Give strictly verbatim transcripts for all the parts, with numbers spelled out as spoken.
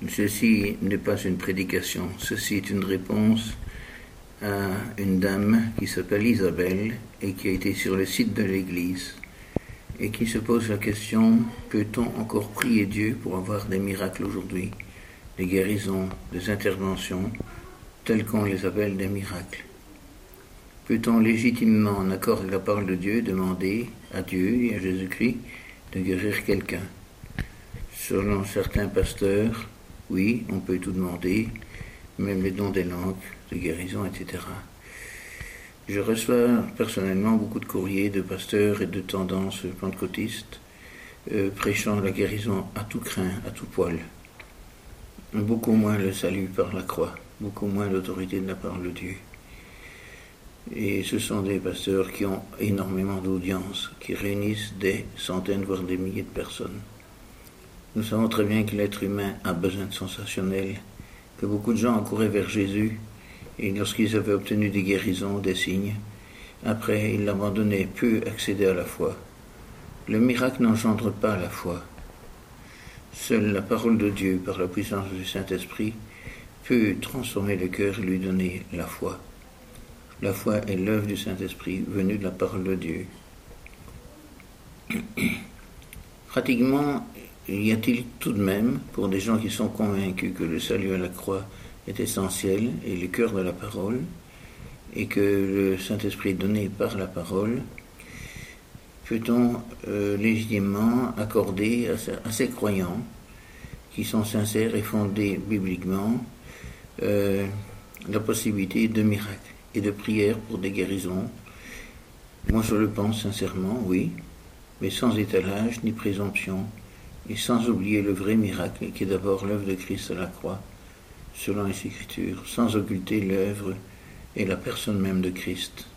Ceci n'est pas une prédication, ceci est une réponse à une dame qui s'appelle Isabelle et qui a été sur le site de l'église et qui se pose la question: peut-on encore prier Dieu pour avoir des miracles aujourd'hui, des guérisons, des interventions telles qu'on les appelle des miracles? Peut-on légitimement, en accord avec la parole de Dieu, demander à Dieu et à Jésus-Christ de guérir quelqu'un? Selon certains pasteurs, oui, on peut tout demander, même les dons des langues, de guérison, et cetera. Je reçois personnellement beaucoup de courriers de pasteurs et de tendances pentecôtistes euh, prêchant la guérison à tout crin, à tout poil. Beaucoup moins le salut par la croix, beaucoup moins l'autorité de la parole de Dieu. Et ce sont des pasteurs qui ont énormément d'audience, qui réunissent des centaines, voire des milliers de personnes. Nous savons très bien que l'être humain a besoin de sensationnel, que beaucoup de gens accouraient vers Jésus, et lorsqu'ils avaient obtenu des guérisons, des signes, après ils l'abandonnaient, peu accédaient à la foi. Le miracle n'engendre pas la foi. Seule la parole de Dieu, par la puissance du Saint-Esprit, peut transformer le cœur et lui donner la foi. La foi est l'œuvre du Saint-Esprit venue de la parole de Dieu. Pratiquement, y a-t-il tout de même, pour des gens qui sont convaincus que le salut à la croix est essentiel et le cœur de la parole, et que le Saint-Esprit est donné par la parole, peut-on euh, légitimement accorder à, à ces croyants qui sont sincères et fondés bibliquement euh, la possibilité de miracles et de prières pour des guérisons? Moi je le pense sincèrement, oui, mais sans étalage ni présomption, et sans oublier le vrai miracle qui est d'abord l'œuvre de Christ à la croix, selon les Écritures, sans occulter l'œuvre et la personne même de Christ.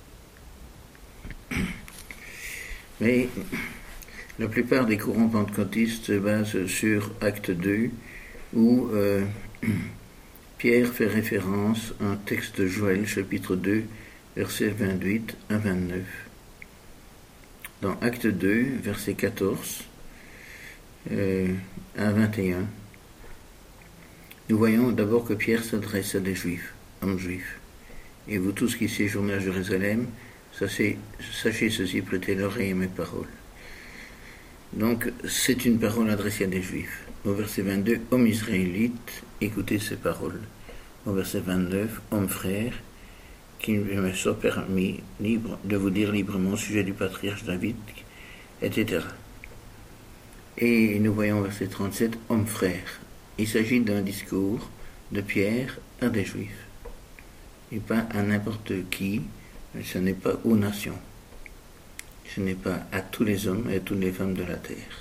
Mais la plupart des courants pentecôtistes se basent sur Acte deux, où euh, Pierre fait référence à un texte de Joël, chapitre deux, versets vingt-huit à vingt-neuf. Dans Acte deux, verset quatorze euh, à vingt et un, nous voyons d'abord que Pierre s'adresse à des Juifs, hommes juifs. Et vous tous qui séjournez à Jérusalem, sachez, sachez ceci, prêtez l'oreille à mes paroles. Donc, c'est une parole adressée à des Juifs. Au verset vingt-deux, hommes israélites, écoutez ces paroles. Au verset vingt-neuf, hommes frères, qu'il me soit permis libre, de vous dire librement au sujet du patriarche David, et cetera. Et nous voyons au verset trente-sept, hommes frères. Il s'agit d'un discours de Pierre à des Juifs, et pas à n'importe qui. Ce n'est pas aux nations, ce n'est pas à tous les hommes et à toutes les femmes de la terre.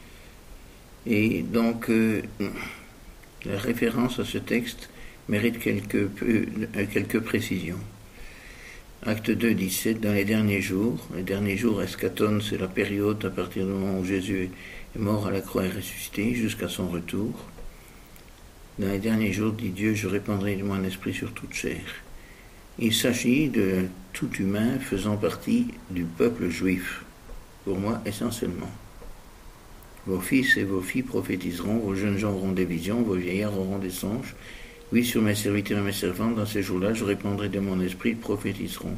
Et donc, euh, la référence à ce texte mérite quelques, peu, quelques précisions. Acte deux, dix-sept, dans les derniers jours, les derniers jours, eschaton, c'est la période à partir du moment où Jésus est mort à la croix et ressuscité, jusqu'à son retour. Dans les derniers jours, dit Dieu, je répandrai de mon esprit sur toute chair. Il s'agit de tout humain faisant partie du peuple juif, pour moi essentiellement. Vos fils et vos filles prophétiseront, vos jeunes gens auront des visions, vos vieillards auront des songes. Oui, sur mes serviteurs et mes servantes, dans ces jours-là, je répandrai de mon esprit, ils prophétiseront.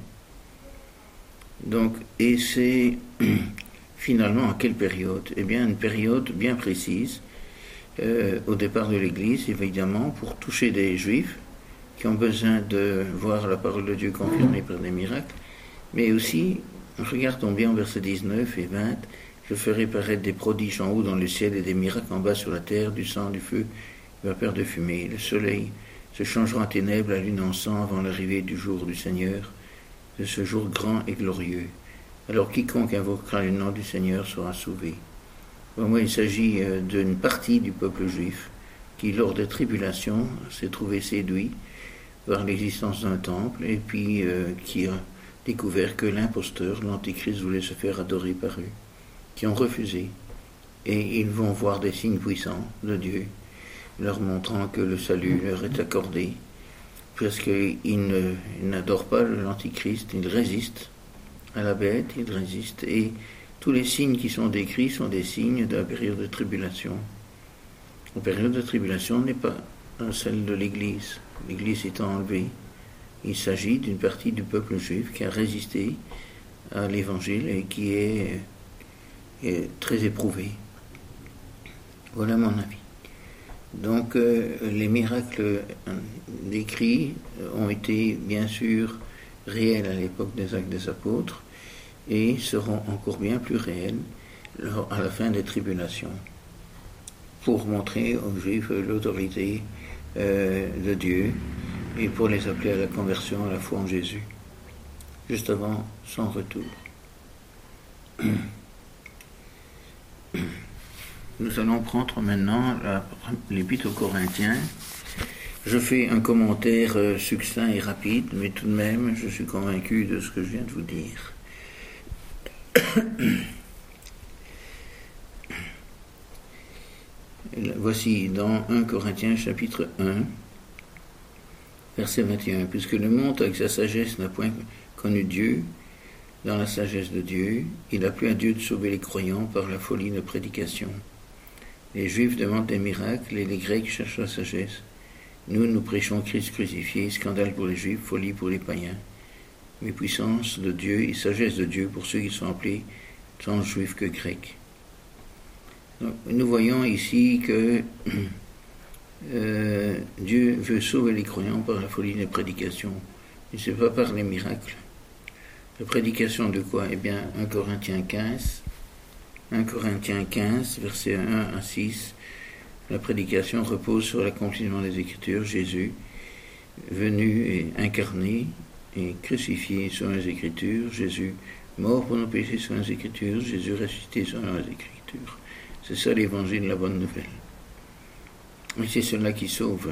Donc, et c'est finalement à quelle période? Eh bien, une période bien précise, euh, au départ de l'Église, évidemment, pour toucher des Juifs, qui ont besoin de voir la parole de Dieu confirmée par des miracles, mais aussi, regardons bien au verset dix-neuf et vingt, je ferai paraître des prodiges en haut dans le ciel et des miracles en bas sur la terre, du sang, du feu, vapeur de fumée. Le soleil se changera en ténèbres, la lune en sang avant l'arrivée du jour du Seigneur, de ce jour grand et glorieux. Alors quiconque invoquera le nom du Seigneur sera sauvé. Pour moi, il s'agit d'une partie du peuple juif qui, lors des tribulations, s'est trouvé séduit par l'existence d'un temple, et puis euh, qui a découvert que l'imposteur, l'antéchrist, voulait se faire adorer par eux, qui ont refusé. Et ils vont voir des signes puissants de Dieu, leur montrant que le salut leur est accordé, parce qu'ils n'adorent pas l'antéchrist, ils résistent à la bête, ils résistent, et tous les signes qui sont décrits sont des signes de la période de tribulation. La période de tribulation n'est pas celle de l'Église. L'Église étant enlevée, il s'agit d'une partie du peuple juif qui a résisté à l'Évangile et qui est, est très éprouvé. Voilà mon avis. Donc euh, les miracles décrits ont été bien sûr réels à l'époque des Actes des Apôtres et seront encore bien plus réels à la fin des tribulations, pour montrer aux Juifs l'autorité euh, de Dieu et pour les appeler à la conversion, à la foi en Jésus, juste avant son retour. Nous allons prendre maintenant la, l'Épître aux Corinthiens. Je fais un commentaire euh, succinct et rapide, mais tout de même, je suis convaincu de ce que je viens de vous dire. Voici dans un Corinthiens chapitre un, verset vingt et un. Puisque le monde avec sa sagesse n'a point connu Dieu, dans la sagesse de Dieu, il a plu à Dieu de sauver les croyants par la folie de prédication. Les Juifs demandent des miracles et les Grecs cherchent la sagesse. Nous, nous prêchons Christ crucifié, scandale pour les Juifs, folie pour les païens, mais puissance de Dieu et sagesse de Dieu pour ceux qui sont appelés tant Juifs que Grecs. Donc, nous voyons ici que euh, Dieu veut sauver les croyants par la folie des prédications. Et ce n'est pas par les miracles. La prédication de quoi? Eh bien, un Corinthiens quinze, un Corinthiens quinze, versets un à six, la prédication repose sur l'accomplissement des Écritures, Jésus, venu et incarné et crucifié selon les Écritures, Jésus, mort pour nos péchés selon les Écritures, Jésus ressuscité selon les Écritures. C'est ça l'évangile, la bonne nouvelle. Et c'est cela qui sauve.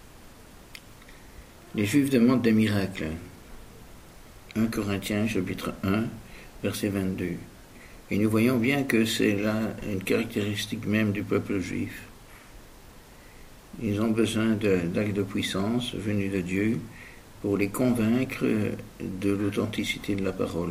Les Juifs demandent des miracles. un Corinthiens chapitre un, verset vingt-deux. Et nous voyons bien que c'est là une caractéristique même du peuple juif. Ils ont besoin de, d'actes de puissance venus de Dieu pour les convaincre de l'authenticité de la parole.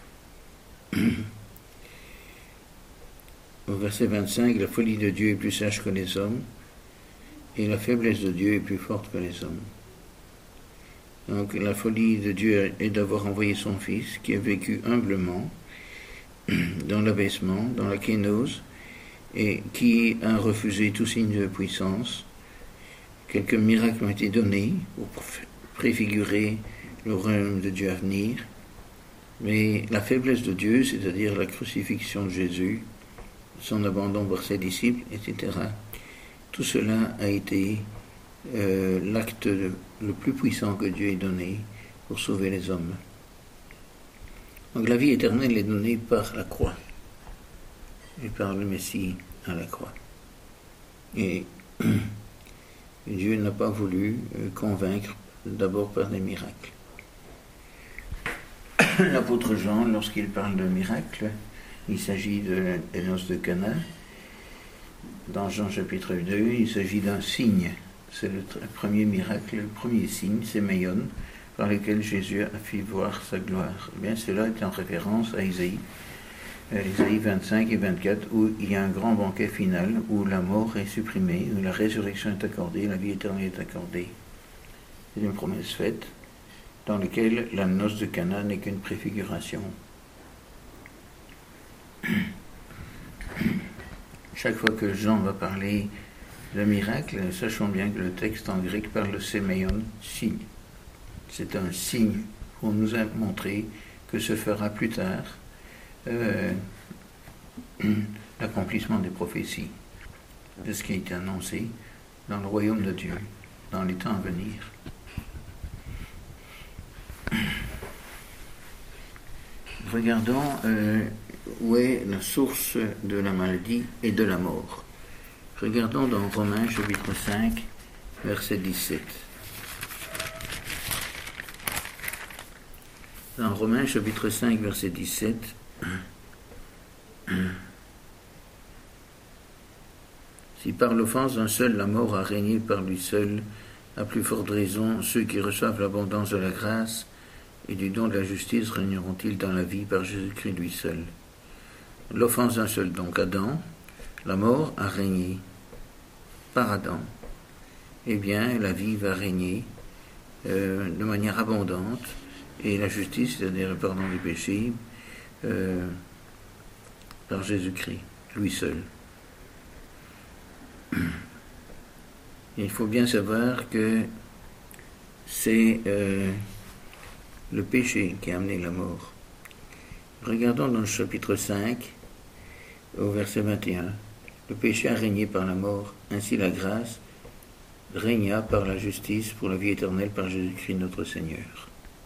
Au verset vingt-cinq, la folie de Dieu est plus sage que les hommes, et la faiblesse de Dieu est plus forte que les hommes. Donc la folie de Dieu est d'avoir envoyé son Fils, qui a vécu humblement, dans l'abaissement, dans la kénose, et qui a refusé tout signe de puissance. Quelques miracles ont été donnés pour préfigurer le royaume de Dieu à venir, mais la faiblesse de Dieu, c'est-à-dire la crucifixion de Jésus, son abandon par ses disciples, et cetera, tout cela a été euh, l'acte de, le plus puissant que Dieu ait donné pour sauver les hommes. Donc la vie éternelle est donnée par la croix et par le Messie à la croix. Et Dieu n'a pas voulu convaincre d'abord par des miracles. L'apôtre Jean, lorsqu'il parle de miracles, il s'agit de des noces de Cana. Dans Jean chapitre deux, il s'agit d'un signe. C'est le premier miracle, le premier signe, c'est Séméon, par lequel Jésus a fait voir sa gloire. Eh bien, cela est en référence à Isaïe, Isaïe vingt-cinq et vingt-quatre, où il y a un grand banquet final, où la mort est supprimée, où la résurrection est accordée, la vie éternelle est accordée. C'est une promesse faite, dans laquelle la noce de Cana n'est qu'une préfiguration. Chaque fois que Jean va parler de miracle, sachons bien que le texte en grec parle de séméon, signe. C'est un signe pour nous montrer que se fera plus tard euh, l'accomplissement des prophéties, de ce qui a été annoncé dans le royaume de Dieu, dans les temps à venir. Regardons euh, où est la source de la maladie et de la mort. Regardons dans Romains chapitre cinq, verset dix-sept. Dans Romains chapitre cinq, verset dix-sept, si par l'offense d'un seul la mort a régné par lui seul, à plus forte raison, ceux qui reçoivent l'abondance de la grâce et du don de la justice régneront-ils dans la vie par Jésus-Christ lui seul. L'offense d'un seul, donc Adam, la mort a régné. par Adam, eh bien la vie va régner euh, de manière abondante, et la justice, c'est-à-dire le pardon du péché, euh, par Jésus-Christ, lui seul. Il faut bien savoir que c'est euh, le péché qui a amené la mort. Regardons dans le chapitre cinq, au verset vingt et un. Le péché a régné par la mort, ainsi la grâce régna par la justice pour la vie éternelle par Jésus-Christ notre Seigneur.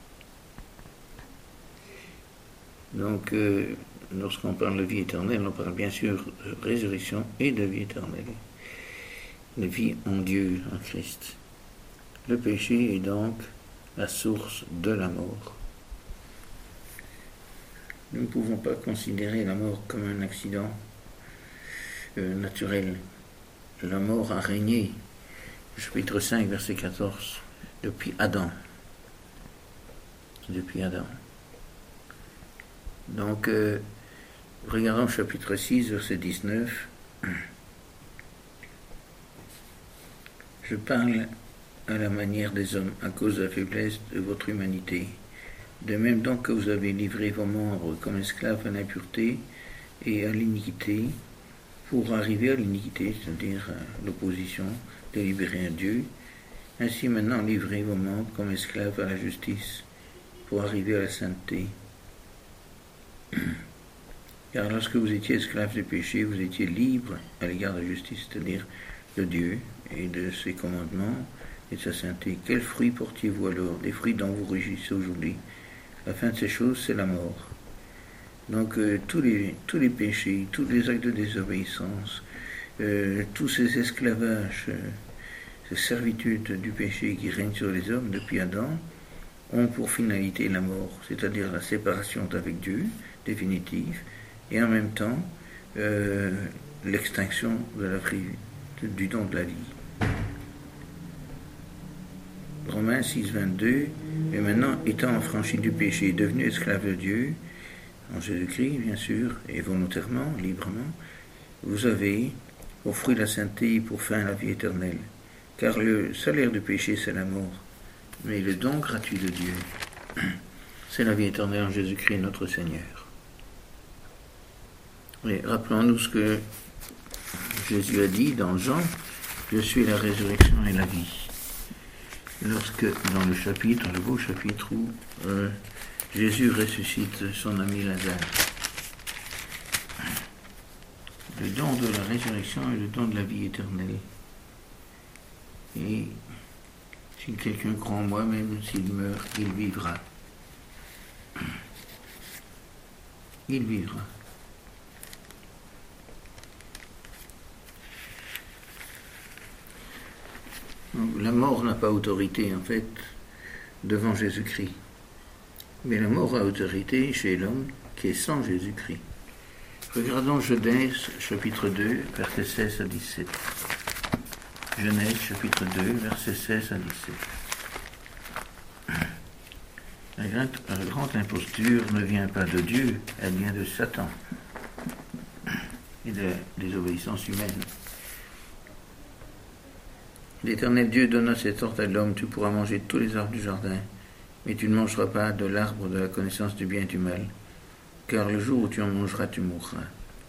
Donc, euh, lorsqu'on parle de vie éternelle, on parle bien sûr de résurrection et de vie éternelle. La vie en Dieu, en Christ. Le péché est donc la source de la mort. Nous ne pouvons pas considérer la mort comme un accident euh, naturel. La mort a régné, chapitre cinq, verset quatorze, depuis Adam. Depuis Adam. Donc, euh, regardons chapitre six, verset dix-neuf. Je parle à la manière des hommes, à cause de la faiblesse de votre humanité. De même donc que vous avez livré vos membres comme esclaves à l'impureté et à l'iniquité, pour arriver à l'iniquité, c'est-à-dire à l'opposition, délibérée à Dieu, ainsi maintenant livrez vos membres comme esclaves à la justice, pour arriver à la sainteté. Car lorsque vous étiez esclaves du péché, vous étiez libres à l'égard de la justice, c'est-à-dire de Dieu et de ses commandements et de sa sainteté. Quels fruits portiez-vous alors? Des fruits dont vous régissez aujourd'hui. La fin de ces choses, c'est la mort. Donc euh, tous, les, tous les péchés, tous les actes de désobéissance, euh, tous ces esclavages, euh, ces servitudes du péché qui règnent sur les hommes depuis Adam, ont pour finalité la mort, c'est-à-dire la séparation avec Dieu, définitive, et en même temps euh, l'extinction de la vie, du don de la vie. Romains six, vingt-deux, et maintenant, étant affranchi du péché, devenu esclave de Dieu, en Jésus-Christ, bien sûr, et volontairement, librement, vous avez, au fruit de la sainteté, pour fin la vie éternelle. Car le salaire du péché, c'est la mort, mais le don gratuit de Dieu, c'est la vie éternelle en Jésus-Christ, notre Seigneur. Et rappelons-nous ce que Jésus a dit dans Jean, je suis la résurrection et la vie. Lorsque, dans le chapitre, le beau chapitre où euh, Jésus ressuscite son ami Lazare. Le don de la résurrection et le don de la vie éternelle. Et si quelqu'un croit en moi, même s'il meurt, il vivra. Il vivra. La mort n'a pas autorité, en fait, devant Jésus-Christ. Mais la mort a autorité chez l'homme qui est sans Jésus-Christ. Regardons Genèse, chapitre deux, versets seize à dix-sept. Genèse, chapitre deux, versets seize à dix-sept. La grande, la grande imposture ne vient pas de Dieu, elle vient de Satan et de la désobéissance humaine. L'Éternel Dieu donna cet ordre à l'homme, tu pourras manger de tous les arbres du jardin, mais tu ne mangeras pas de l'arbre de la connaissance du bien et du mal, car le jour où tu en mangeras, tu mourras.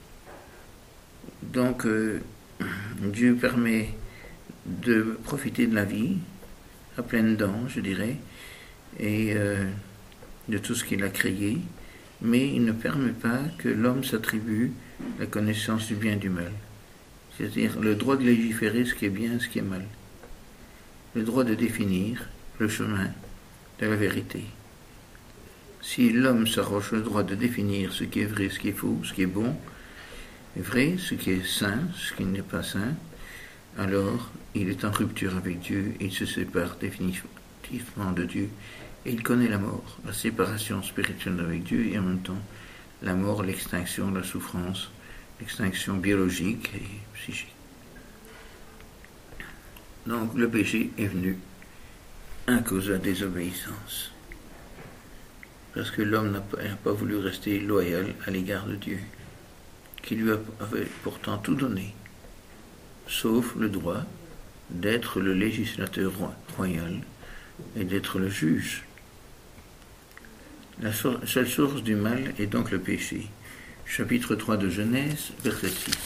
Donc, euh, Dieu permet de profiter de la vie, à pleines dents, je dirais, et euh, de tout ce qu'il a créé, mais il ne permet pas que l'homme s'attribue la connaissance du bien et du mal. C'est-à-dire le droit de légiférer ce qui est bien et ce qui est mal. Le droit de définir le chemin de la vérité. Si l'homme s'arroge le droit de définir ce qui est vrai, ce qui est faux, ce qui est bon, est vrai, ce qui est saint, ce qui n'est pas saint, alors il est en rupture avec Dieu, il se sépare définitivement de Dieu, et il connaît la mort, la séparation spirituelle avec Dieu, et en même temps la mort, l'extinction, la souffrance, l'extinction biologique et psychique. Donc le péché est venu à cause de la désobéissance. Parce que l'homme n'a pas, n'a pas voulu rester loyal à l'égard de Dieu, qui lui avait pourtant tout donné. sauf le droit d'être le législateur royal et d'être le juge. La seule source du mal est donc le péché. Chapitre trois de Genèse, verset six.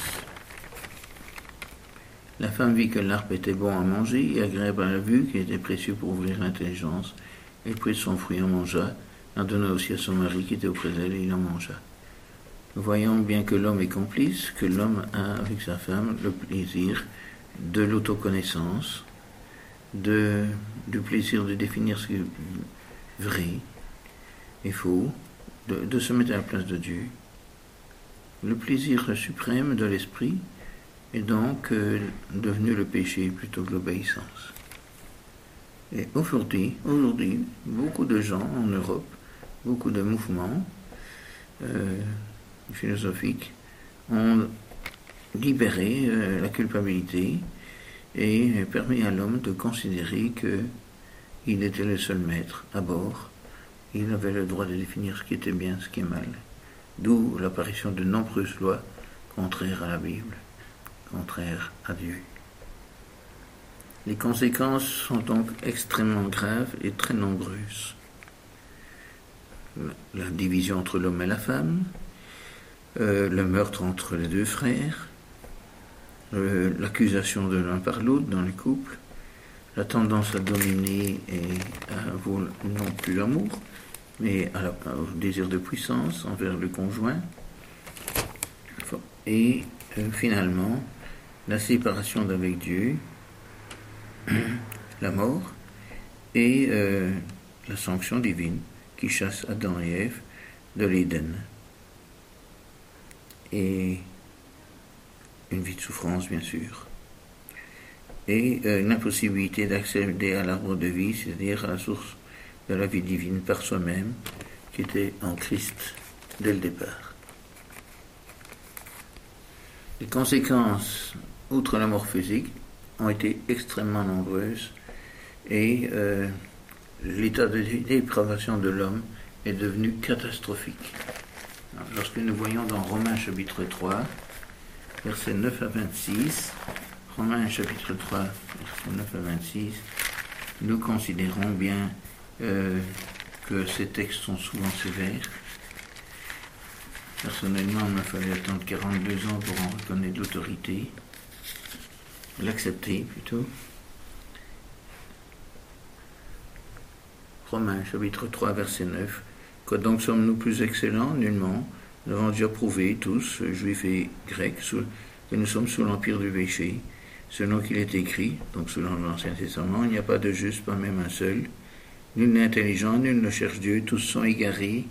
La femme vit que l'arbre était bon à manger et agréable à la vue, qui était précieux pour ouvrir l'intelligence. Elle prit son fruit, en mangea, en donna aussi à son mari qui était auprès d'elle, et il en mangea. Nous voyons bien que l'homme est complice, que l'homme a avec sa femme le plaisir de l'autoconnaissance, de, du plaisir de définir ce qui est vrai et faux, de, de se mettre à la place de Dieu. Le plaisir suprême de l'esprit est donc euh, devenu le péché plutôt que l'obéissance. Et aujourd'hui, aujourd'hui, beaucoup de gens en Europe, beaucoup de mouvements euh, philosophiques ont libéré euh, la culpabilité et permis à l'homme de considérer qu'il était le seul maître à bord. Il avait le droit de définir ce qui était bien, ce qui est mal. D'où l'apparition de nombreuses lois contraires à la Bible, contraires à Dieu. Les conséquences sont donc extrêmement graves et très nombreuses. La division entre l'homme et la femme, euh, le meurtre entre les deux frères, euh, l'accusation de l'un par l'autre dans les couples, la tendance à dominer et à avoir non plus l'amour, mais à la, au désir de puissance envers le conjoint, et euh, finalement la séparation d'avec Dieu, la mort et euh, la sanction divine qui chasse Adam et Ève de l'Éden. Et une vie de souffrance, bien sûr. Et euh, une impossibilité d'accéder à l'arbre de vie, c'est-à-dire à la source de la vie divine par soi-même, qui était en Christ dès le départ. Les conséquences, outre la mort physique, ont été extrêmement nombreuses et euh, l'état de dépravation de l'homme est devenu catastrophique. Alors, lorsque nous voyons dans Romains chapitre trois, versets neuf à vingt-six, Romains chapitre trois, versets neuf à vingt-six, nous considérons bien euh, que ces textes sont souvent sévères. Personnellement, il m'a fallu attendre quarante-deux ans pour en reconnaître l'autorité, l'accepter plutôt. Romains chapitre trois, verset neuf. Quoi donc sommes-nous plus excellents? Nullement. Nous avons déjà prouvé tous, juifs et grecs, sous, que nous sommes sous l'empire du péché. Selon qu'il est écrit, donc selon l'Ancien Testament, il n'y a pas de juste, pas même un seul. Nul n'est intelligent, nul ne cherche Dieu, tous sont égarés.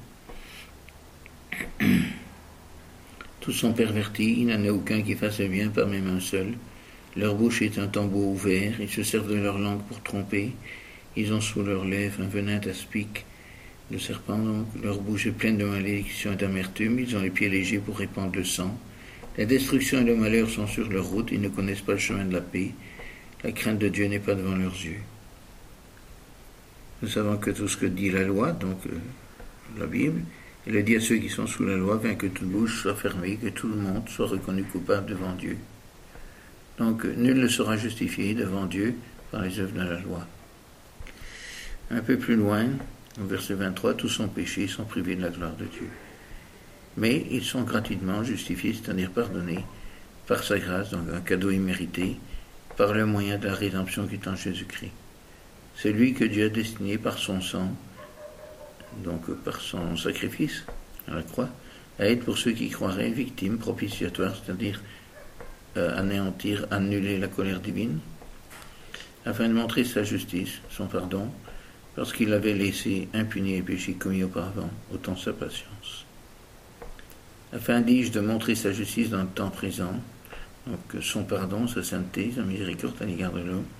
Tous sont pervertis, il n'en a aucun qui fasse le bien, pas même un seul. Leur bouche est un tombeau ouvert, ils se servent de leur langue pour tromper. Ils ont sous leurs lèvres un venin aspic, le serpent donc. Leur bouche est pleine de malédiction et d'amertume, ils ont les pieds légers pour répandre le sang. La destruction et le malheur sont sur leur route, ils ne connaissent pas le chemin de la paix. La crainte de Dieu n'est pas devant leurs yeux. Nous savons que tout ce que dit la loi, donc euh, la Bible, elle dit à ceux qui sont sous la loi, afin que toute bouche soit fermée, que tout le monde soit reconnu coupable devant Dieu. Donc nul ne sera justifié devant Dieu par les œuvres de la loi. Un peu plus loin, au verset vingt-trois, tous sont péchés, sont privés de la gloire de Dieu. Mais ils sont gratuitement justifiés, c'est-à-dire pardonnés par sa grâce, donc un cadeau immérité, par le moyen de la rédemption qui est en Jésus-Christ. C'est lui que Dieu a destiné par son sang, donc par son sacrifice à la croix, à être pour ceux qui croiraient victimes propitiatoires, c'est-à-dire euh, anéantir, annuler la colère divine, afin de montrer sa justice, son pardon, parce qu'il avait laissé impunis les péchés commis auparavant, autant sa patience. Afin, dis-je, de montrer sa justice dans le temps présent, donc son pardon, sa sainteté, sa miséricorde à l'égard de l'homme,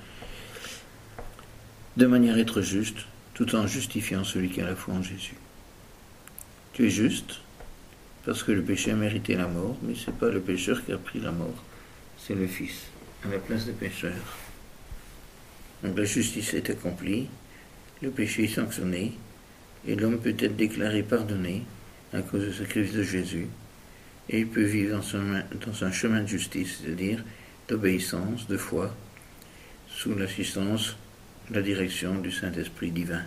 de manière à être juste, tout en justifiant celui qui a la foi en Jésus. Tu es juste, parce que le péché a mérité la mort, mais ce n'est pas le pécheur qui a pris la mort, c'est le Fils, à la place des pécheurs. Donc la justice est accomplie, le péché est sanctionné, et l'homme peut être déclaré pardonné à cause du sacrifice de Jésus, et il peut vivre dans un, dans un chemin de justice, c'est-à-dire d'obéissance, de foi, sous l'assistance, la direction du Saint-Esprit divin.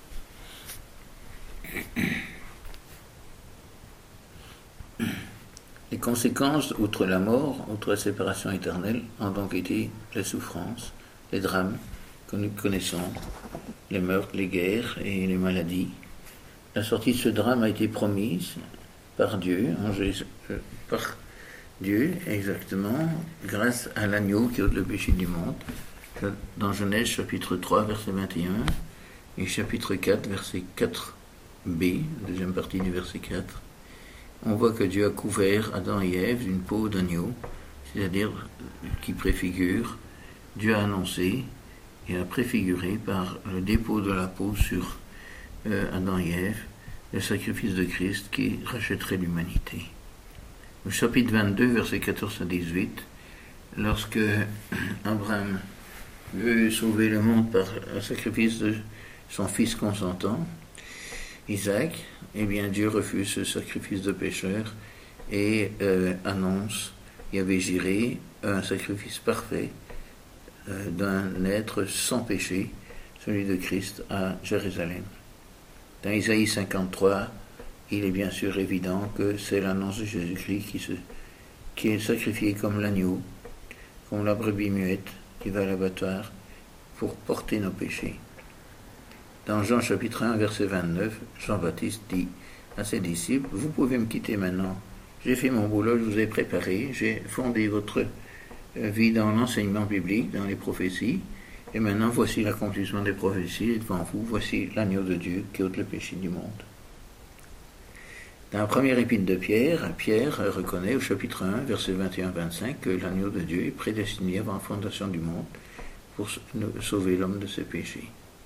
Les conséquences, outre la mort, outre la séparation éternelle, ont donc été les souffrances, les drames que nous connaissons, les meurtres, les guerres et les maladies. La sortie de ce drame a été promise par Dieu, en Jésus, euh, par Dieu exactement, grâce à l'agneau qui ôte le péché du monde, dans Genèse chapitre trois, verset vingt et un, et chapitre quatre, verset quatre b, deuxième partie du verset quatre. On voit que Dieu a couvert Adam et Ève d'une peau d'agneau, c'est-à-dire qui préfigure, Dieu a annoncé et a préfiguré par le dépôt de la peau sur euh, Adam et Ève, le sacrifice de Christ qui rachèterait l'humanité. Au chapitre vingt-deux, versets quatorze à dix-huit, lorsque Abraham veut sauver le monde par le sacrifice de son fils consentant, Isaac, eh bien Dieu refuse ce sacrifice de pécheur et euh, annonce Yahvé Jiré un sacrifice parfait euh, d'un être sans péché, celui de Christ à Jérusalem. Dans Isaïe cinquante-trois, il est bien sûr évident que c'est l'annonce de Jésus-Christ qui, se, qui est sacrifié comme l'agneau, comme la brebis muette qui va à l'abattoir pour porter nos péchés. Dans Jean chapitre un, verset vingt-neuf, Jean-Baptiste dit à ses disciples, « Vous pouvez me quitter maintenant. J'ai fait mon boulot, je vous ai préparé, j'ai fondé votre vie dans l'enseignement biblique, dans les prophéties, et maintenant voici l'accomplissement des prophéties, et devant vous, voici l'agneau de Dieu qui ôte le péché du monde. » Dans la première épître de Pierre, Pierre reconnaît au chapitre un, verset vingt et un à vingt-cinq, que l'agneau de Dieu est prédestiné avant la fondation du monde pour sauver l'homme de ses péchés.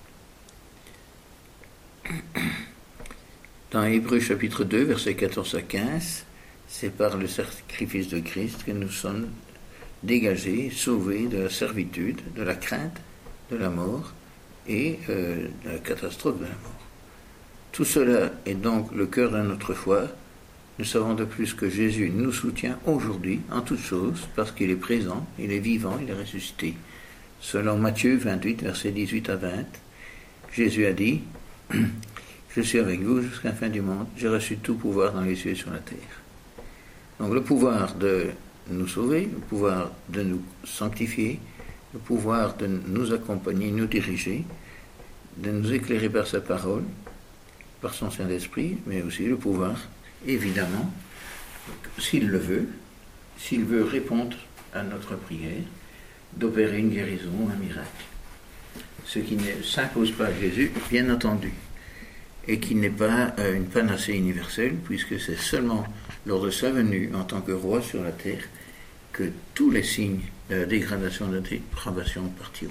Dans Hébreux chapitre deux, versets quatorze à quinze, c'est par le sacrifice de Christ que nous sommes dégagés, sauvés de la servitude, de la crainte, de la mort et euh, de la catastrophe de la mort. Tout cela est donc le cœur de notre foi. Nous savons de plus que Jésus nous soutient aujourd'hui en toutes choses parce qu'il est présent, il est vivant, il est ressuscité. Selon Matthieu vingt-huit, versets dix-huit à vingt, Jésus a dit « Je suis avec vous jusqu'à la fin du monde, j'ai reçu tout pouvoir dans les cieux et sur la terre. » Donc le pouvoir de nous sauver, le pouvoir de nous sanctifier, le pouvoir de nous accompagner, nous diriger, de nous éclairer par sa parole, par son Saint-Esprit, mais aussi le pouvoir, évidemment, s'il le veut, s'il veut répondre à notre prière, d'opérer une guérison, un miracle. Ce qui ne s'impose pas à Jésus, bien entendu, et qui n'est pas une panacée universelle, puisque c'est seulement lors de sa venue en tant que roi sur la terre que tous les signes de la dégradation, de la dépravation partiront.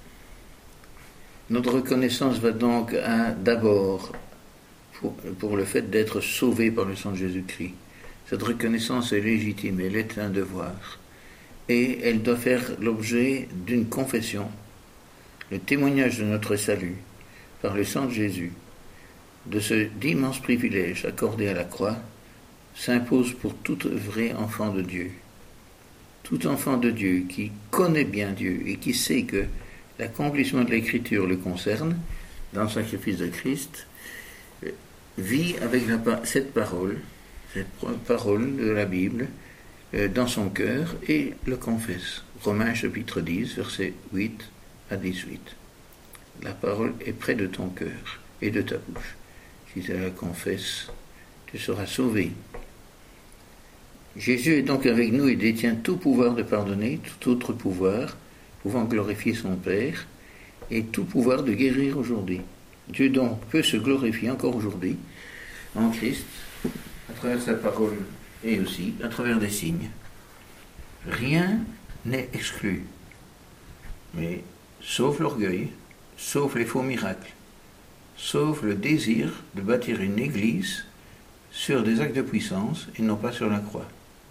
Notre reconnaissance va donc à, d'abord pour, pour le fait d'être sauvé par le sang de Jésus-Christ. Cette reconnaissance est légitime, elle est un devoir. Et elle doit faire l'objet d'une confession. Le témoignage de notre salut par le sang de Jésus, de ce d'immense privilège accordé à la croix, s'impose pour tout vrai enfant de Dieu. Tout enfant de Dieu qui connaît bien Dieu et qui sait que l'accomplissement de l'Écriture le concerne, dans le sacrifice de Christ, vit avec la, cette parole, cette parole de la Bible, dans son cœur et le confesse. Romains chapitre dix, versets huit à dix-huit. La parole est près de ton cœur et de ta bouche. Si tu la confesses, tu seras sauvé. Jésus est donc avec nous et détient tout pouvoir de pardonner, tout autre pouvoir, pouvant glorifier son Père, et tout pouvoir de guérir aujourd'hui. Dieu donc peut se glorifier encore aujourd'hui en Christ, à travers sa parole et aussi à travers des signes. Rien n'est exclu, mais sauf l'orgueil, sauf les faux miracles, sauf le désir de bâtir une église sur des actes de puissance et non pas sur la croix.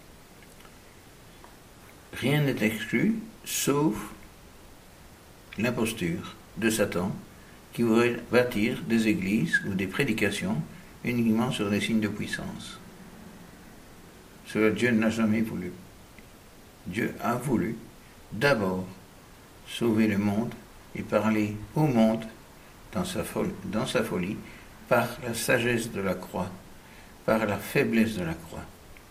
Rien n'est exclu, sauf l'imposture de Satan qui voudrait bâtir des églises ou des prédications uniquement sur des signes de puissance. Cela Dieu n'a jamais voulu. Dieu a voulu d'abord sauver le monde et parler au monde dans sa folie, dans sa folie par la sagesse de la croix, par la faiblesse de la croix.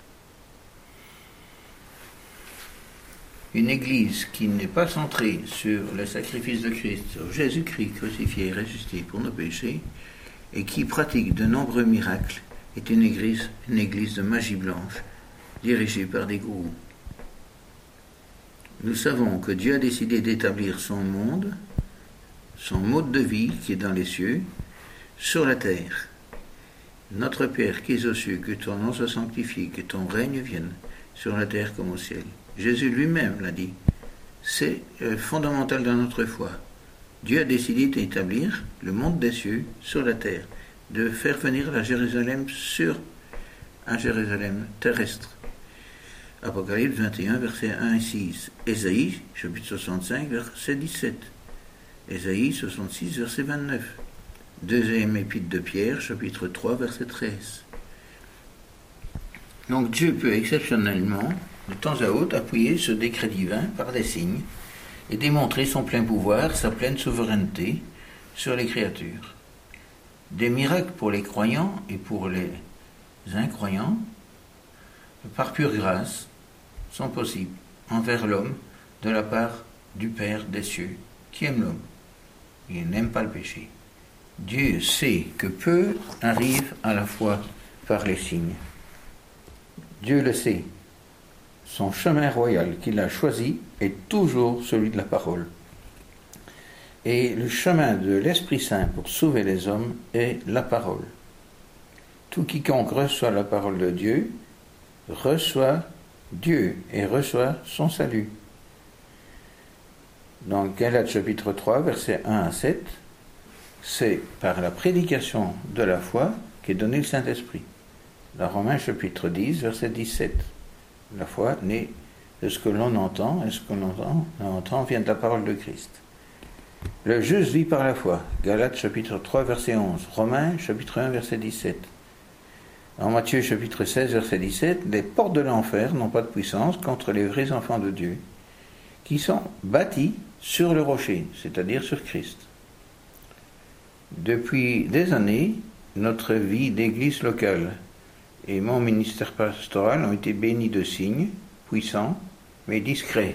Une Église qui n'est pas centrée sur le sacrifice de Christ, sur Jésus-Christ crucifié et ressuscité pour nos péchés, et qui pratique de nombreux miracles, est une église, une église de magie blanche, dirigée par des gourous. Nous savons que Dieu a décidé d'établir son monde, son mode de vie qui est dans les cieux, sur la terre. Notre Père qui es aux cieux, que ton nom soit sanctifié, que ton règne vienne, sur la terre comme au ciel. Jésus lui-même l'a dit. C'est euh, fondamental dans notre foi. Dieu a décidé d'établir le monde des cieux sur la terre, de faire venir la Jérusalem sur un Jérusalem terrestre. Apocalypse vingt et un, versets un et six. Ésaïe, chapitre soixante-cinq, verset dix-sept. Ésaïe soixante-six, verset vingt-neuf. Deuxième épître de Pierre, chapitre trois, verset treize. Donc Dieu peut exceptionnellement, de temps à autre, appuyer ce décret divin par des signes et démontrer son plein pouvoir, sa pleine souveraineté sur les créatures. Des miracles pour les croyants et pour les incroyants, par pure grâce, sont possibles envers l'homme de la part du Père des cieux, qui aime l'homme. Il n'aime pas le péché. Dieu sait que peu arrivent à la fois par les signes. Dieu le sait. Son chemin royal qu'il a choisi est toujours celui de la parole. Et le chemin de l'Esprit Saint pour sauver les hommes est la parole. Tout quiconque reçoit la parole de Dieu reçoit Dieu et reçoit son salut. Dans Galates chapitre trois, versets un à sept, c'est par la prédication de la foi qu'est donné le Saint-Esprit. Dans Romains chapitre dix, verset dix-sept, la foi naît de ce que l'on entend, et ce que l'on entend, l'on entend vient de la parole de Christ. Le juste vit par la foi. Galates chapitre trois, verset onze. Romains chapitre un, verset dix-sept. En Matthieu chapitre seize, verset dix-sept, les portes de l'enfer n'ont pas de puissance contre les vrais enfants de Dieu, qui sont bâtis sur le rocher, c'est-à-dire sur Christ. Depuis des années, notre vie d'église locale et mon ministère pastoral ont été bénis de signes, puissants, mais discrets.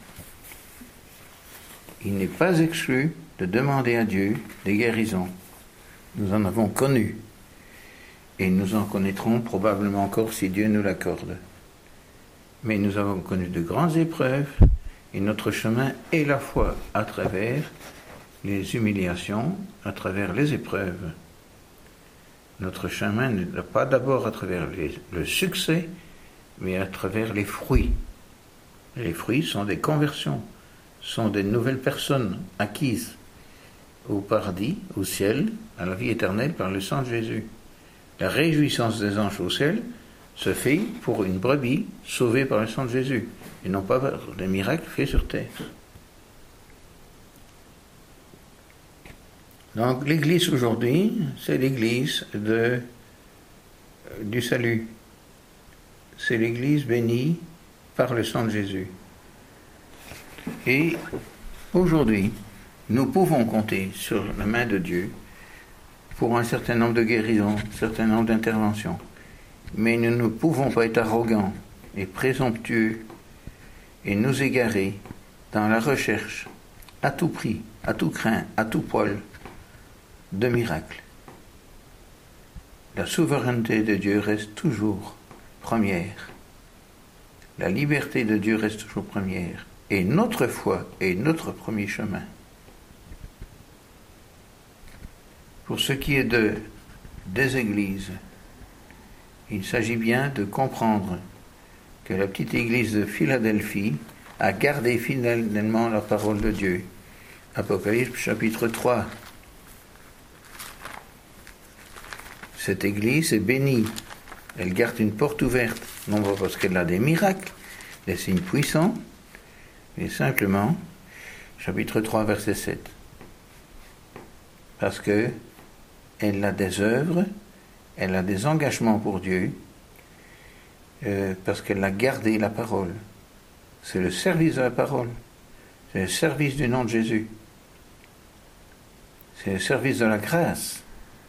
Il n'est pas exclu de demander à Dieu des guérisons. Nous en avons connu. Et nous en connaîtrons probablement encore si Dieu nous l'accorde. Mais nous avons connu de grandes épreuves, et notre chemin est la foi à travers les humiliations, à travers les épreuves. Notre chemin n'est pas d'abord à travers les, le succès, mais à travers les fruits. Les fruits sont des conversions, sont des nouvelles personnes acquises au paradis, au ciel, à la vie éternelle par le sang de Jésus. La réjouissance des anges au ciel se fait pour une brebis sauvée par le sang de Jésus, et non pas par des miracles faits sur terre. Donc l'Église aujourd'hui, c'est l'Église de, du salut. C'est l'Église bénie par le sang de Jésus. Et aujourd'hui, nous pouvons compter sur la main de Dieu pour un certain nombre de guérisons, un certain nombre d'interventions. Mais nous ne pouvons pas être arrogants et présomptueux et nous égarer dans la recherche, à tout prix, à tout crin, à tout poil, de miracles. La souveraineté de Dieu reste toujours première. La liberté de Dieu reste toujours première. Et notre foi est notre premier chemin. Pour ce qui est de, des églises, il s'agit bien de comprendre que la petite église de Philadelphie a gardé fidèlement la parole de Dieu. Apocalypse chapitre trois. Cette église est bénie. Elle garde une porte ouverte, non pas parce qu'elle a des miracles, des signes puissants, mais simplement, chapitre trois, verset sept. Parce que elle a des œuvres, elle a des engagements pour Dieu, euh, parce qu'elle a gardé la parole. C'est le service de la parole C'est le service du nom de Jésus. C'est le service de la grâce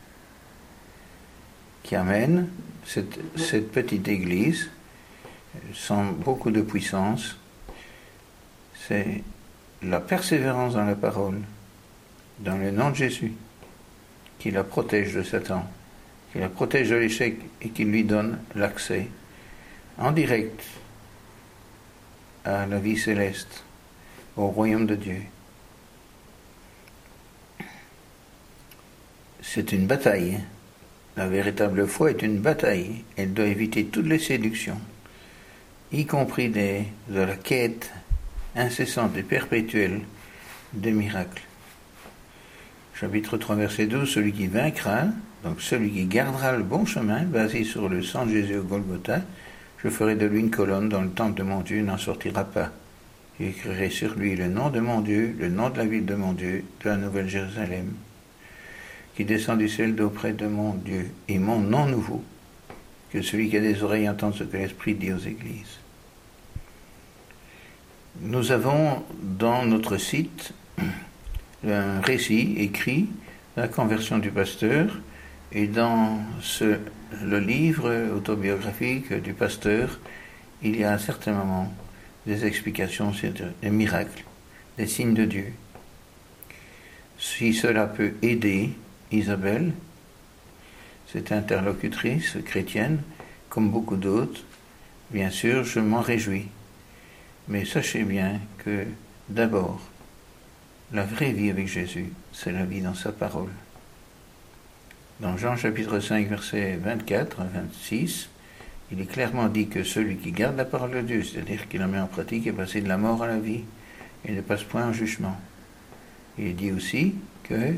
qui amène cette, cette petite église sans beaucoup de puissance. C'est la persévérance dans la parole, dans le nom de Jésus, qui la protège de Satan, qui la protège de l'échec et qui lui donne l'accès en direct à la vie céleste, au royaume de Dieu. C'est une bataille. La véritable foi est une bataille. Elle doit éviter toutes les séductions, y compris des, de la quête incessante et perpétuelle des miracles. Chapitre trois, verset douze, celui qui vaincra, donc celui qui gardera le bon chemin, basé sur le sang de Jésus au Golgotha, je ferai de lui une colonne dans le temple de mon Dieu, il n'en sortira pas. J'écrirai sur lui le nom de mon Dieu, le nom de la ville de mon Dieu, de la Nouvelle Jérusalem, qui descend du ciel d'auprès de mon Dieu, et mon nom nouveau, que celui qui a des oreilles entende ce que l'Esprit dit aux églises. Nous avons dans notre site un récit écrit de la conversion du pasteur, et dans ce, le livre autobiographique du pasteur, il y a à certains moments des explications sur des miracles, des signes de Dieu. Si cela peut aider Isabelle, cette interlocutrice chrétienne, comme beaucoup d'autres, bien sûr, je m'en réjouis. Mais sachez bien que, d'abord, la vraie vie avec Jésus, c'est la vie dans sa parole. Dans Jean chapitre cinq, versets vingt-quatre à vingt-six, il est clairement dit que celui qui garde la parole de Dieu, c'est-à-dire qui la met en pratique, est passé de la mort à la vie et ne passe point en jugement. Il est dit aussi que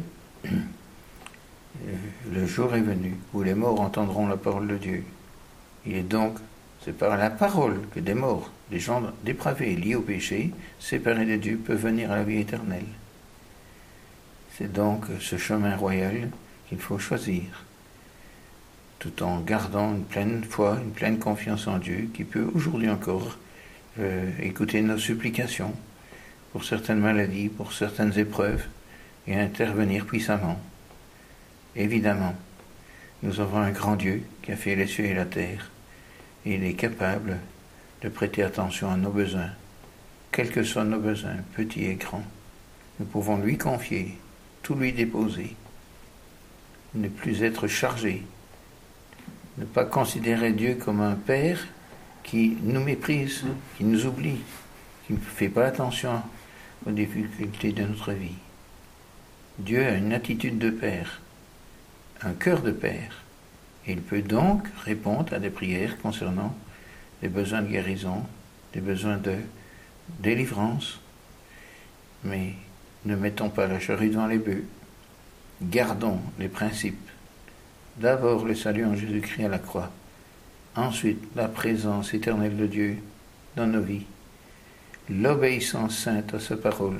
le jour est venu où les morts entendront la parole de Dieu. Il est donc, c'est par la parole que des morts, des gens dépravés liés au péché, séparés de Dieu, peuvent venir à la vie éternelle. C'est donc ce chemin royal qu'il faut choisir, tout en gardant une pleine foi, une pleine confiance en Dieu, qui peut aujourd'hui encore euh, écouter nos supplications pour certaines maladies, pour certaines épreuves, et intervenir puissamment. Évidemment, nous avons un grand Dieu qui a fait les cieux et la terre, et il est capable de prêter attention à nos besoins, quels que soient nos besoins, petits et grands. Nous pouvons lui confier, tout lui déposer, ne plus être chargé, ne pas considérer Dieu comme un père qui nous méprise, qui nous oublie, qui ne fait pas attention aux difficultés de notre vie. Dieu a une attitude de père, un cœur de père, et il peut donc répondre à des prières concernant des besoins de guérison, des besoins de délivrance. Mais ne mettons pas la charrue devant les bœufs. Gardons les principes. D'abord le salut en Jésus-Christ à la croix. Ensuite la présence éternelle de Dieu dans nos vies. L'obéissance sainte à sa parole.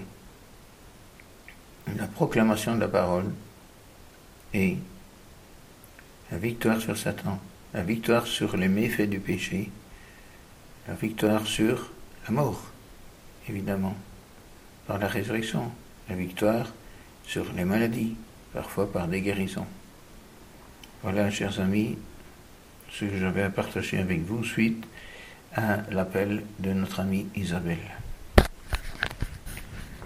La proclamation de la parole. Et la victoire sur Satan. La victoire sur les méfaits du péché. La victoire sur la mort, évidemment, par la résurrection. La victoire sur les maladies, parfois par des guérisons. Voilà, chers amis, ce que j'avais à partager avec vous suite à l'appel de notre amie Isabelle.